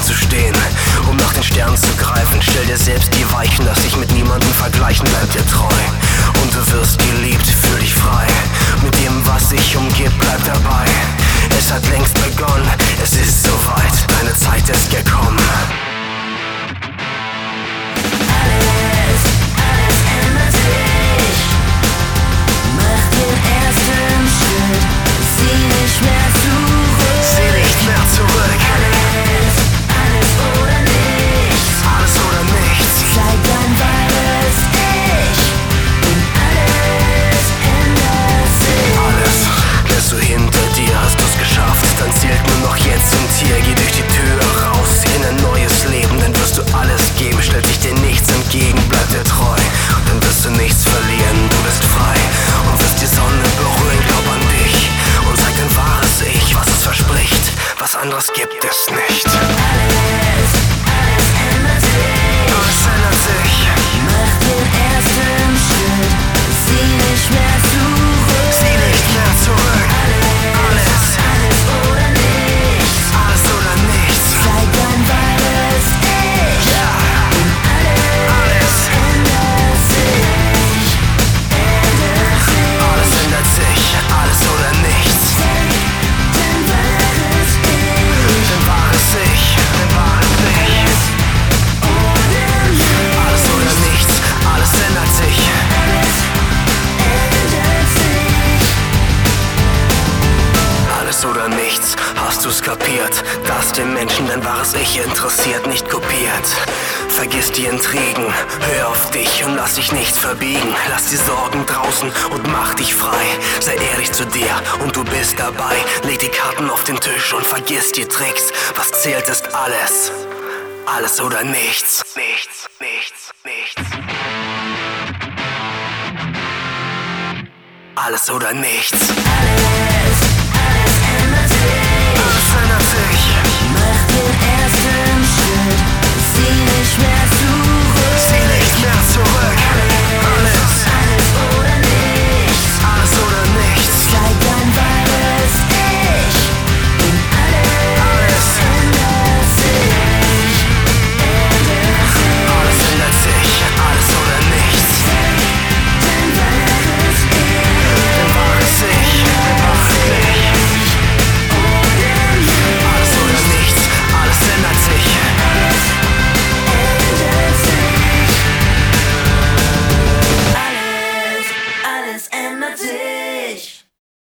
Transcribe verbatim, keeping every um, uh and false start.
aufzustehen, um nach den Sternen zu greifen. Stell dir selbst die Weichen, lass dich mit niemandem vergleichen, bleib dir treu. Und du wirst geliebt, fühl dich frei. Mit dem, was dich umgibt, bleib dabei. Es hat längst begonnen, es ist soweit, deine Zeit ist gekommen. Alles, alles ändert sich. Mach den ersten Schritt, sieh nicht mehr zurück. Sieh nicht mehr zurück. Alles, alles oder nichts. Alles oder nichts. Zeig dein wahres Ich und alles ändert sich. Alles lässt du hinter dir, hast du's geschafft, dann zählt nur noch jetzt und hier. Geh durch die Tür raus in ein neues Leben, dann wirst du alles geben, stellt sich dir nichts entgegen, bleib dir treu. Dann wirst du nichts verlieren, du bist frei und wirst die Sonne berühren, glaub an dich und zeig dein wahres Ich, was es verspricht, was anderes gibt es nicht. Alles, alles ändert sich. Alles ändert sich. Mach den ersten Schritt, sieh nicht mehr zurück. Sieh nicht mehr zurück. Alles, Alles oder nichts. alles oder nichts. Zeig dein wahres Ich Ja, und alles alles, ändert sich. Ändert sich. alles ändert sich. Alles oder nichts. Zeig dein wahres Ich Dein wahres Ich, dein wahres Ich. oder nichts. Alles oder nichts, alles ändert sich. Alles ändert sich. Alles oder nichts, hast du's kapiert, dass den Menschen dein wahres Ich interessiert, nicht kopiert. Vergiss die Intrigen, hör auf dich und lass dich nicht verbiegen. Lass die Sorgen draußen und mach dich frei. Sei ehrlich zu dir und du bist dabei. Leg die Karten auf den Tisch und vergiss die Tricks. Was zählt ist alles, alles oder nichts. Nichts, nichts, nichts. Alles oder nichts. Alles, alles ändert sich. Alles ändert sich. Mach den ersten Schritt, sieh nicht mehr zurück. Sieh nicht mehr zurück.